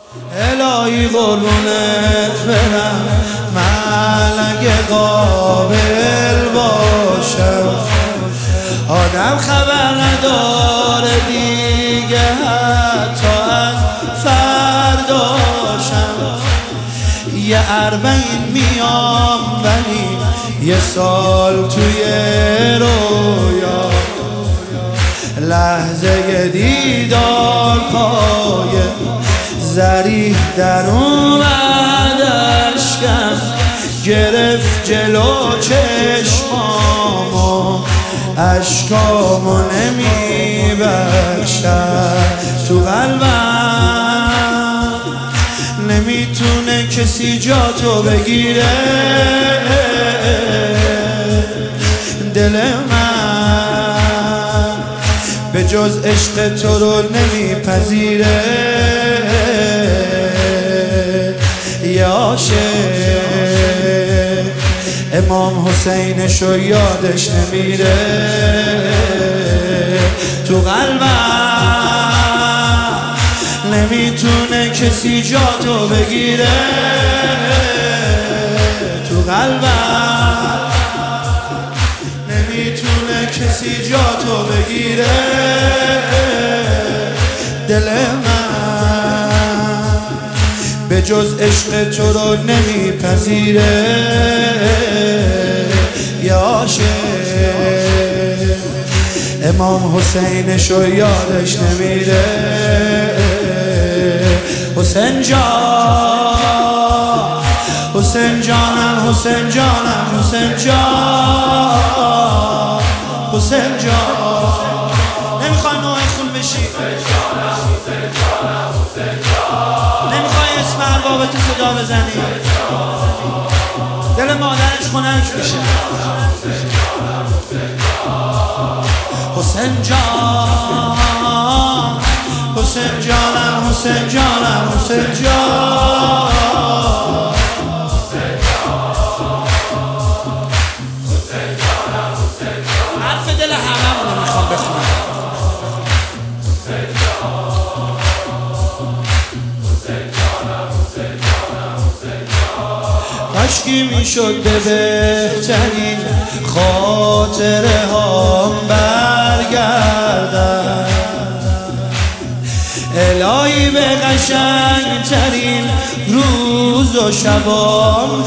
الهی قربونت برم، ملک قابل باشم. آدم خبر نداره دیگه حتی از فرداشم. یه 40 میام ولی یه سال توی رویا، لحظه دیدار پای ذریح در اومد، اشکم گرفت جلو چشمامو، اشکامو نمیبخشد تو قلبم، نمیتونه کسی جاتو بگیره. دل من به جز عشق تو رو نمیپذیره. یا عاشق امام حسینشو یادش نمیره. تو قلبم نمیتونه کسی جاتو بگیره. تو قلبم نمیتونه کسی جاتو بگیره. دل من به جز عشق تو رو نمیپذیره. یا عاشق امام حسینشو یادش نمیره. حسین جان، حسین جانم، حسین جانم، حسین جان، حسین جان. نمیخوای نوع خون بشی، نمیخوای اسم اربابت صدا بزنی، دل مادرش خنک میشه. حسین جان، حسین جانم، حسین جانم، حسین جان. حرف دل همه رو میخوام بخونم. عشقی میشد به بهترین خاطره هام برگردم، الهی به قشنگترین روز و شبام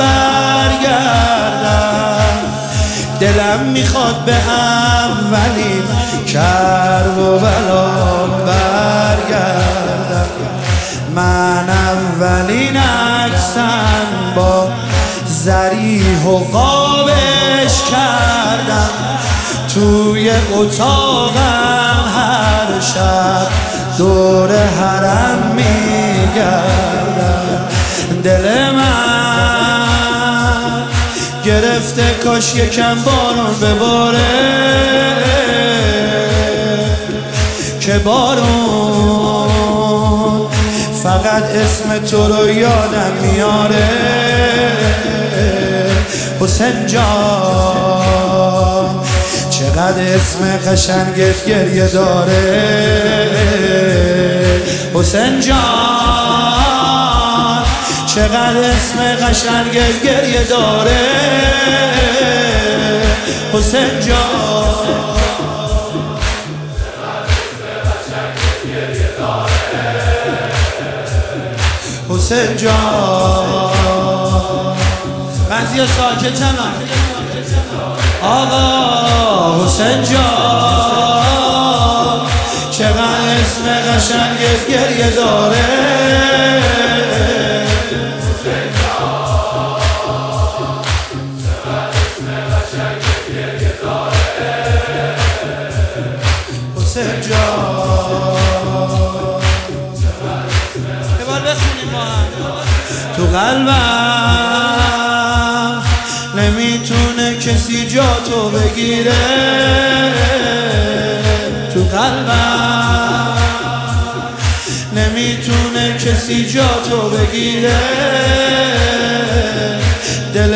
برگردم. دلم میخواد به اولین کرب و بلام برگردم. من اولین عکسم با ذریح و قابش کردم، توی اتاقم هر شب دور حرم میگردم. دل من گرفته کاش یکم بارون بباره، که بارون فقط اسم تو رو یادم میاره. حسین جان چقدر اسم قشنگت گریه داره. حسین جان چقدر اسم قشنگت گریه داره. حسین جان حسین جان. بعضیا ساکتن آقا. حسین جان چقدر اسم قشنگت گریه داره. حسین جان چقدر اسم قشنگت گریه داره. حسین جان یه بار بخونیم با هم. تو قلبم نمیتونه کسی جاتو بگیره. تو قلبم نمیتونه کسی جاتو بگیره. دل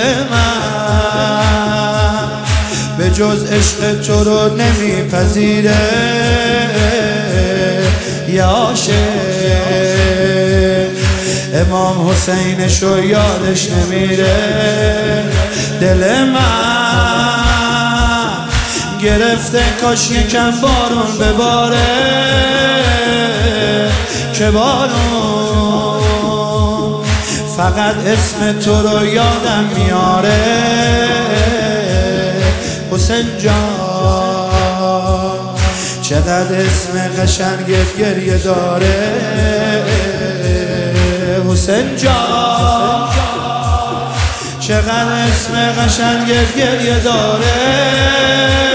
من به جز عشق تو رو نمیپذیره. یا عاشق امام حسینشو یادش نمیره. دل من گرفته کاش یکم بارون بباره، که بارون فقط اسم تو رو یادم میاره. حسین جان چقدر اسم قشنگت گریه داره. حسین جان چقدر اسم قشنگت گریه داره.